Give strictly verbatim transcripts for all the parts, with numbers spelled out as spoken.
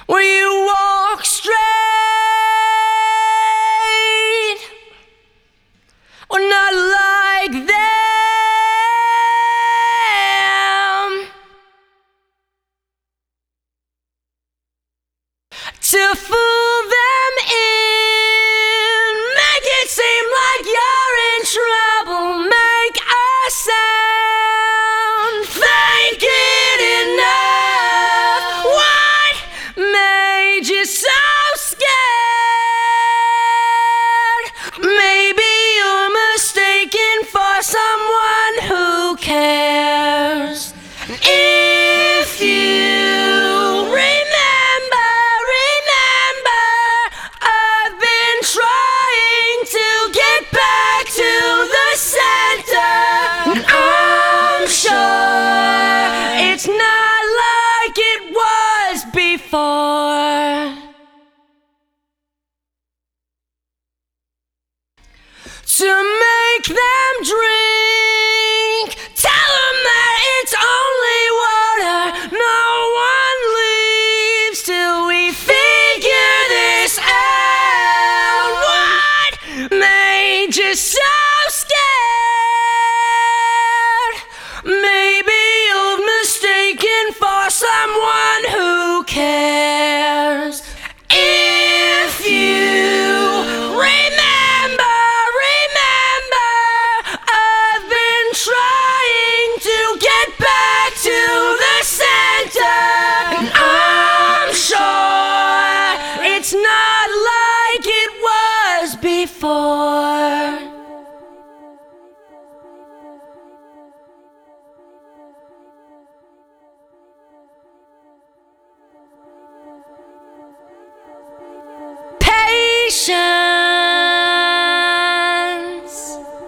Will you walk straight or not like them? To fool them in, make it seem like you're in trouble, make a sound, think it enough. What made you so scared? Maybe you're mistaken for someone who cares. If you trying to get back to the center, I'm sure it's not like it was before. To make them drink, tell them that it's only water. No one leaves till we figure this out. Made you so scared? Maybe you're mistaken for someone who cares. If you remember, remember, I've been trying to get back to the center, and I'm sure it's not like it was before. Patience.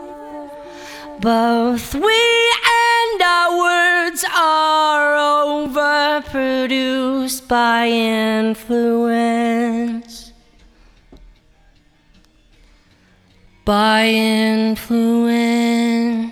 Both we and our words are overproduced by influence. By influence.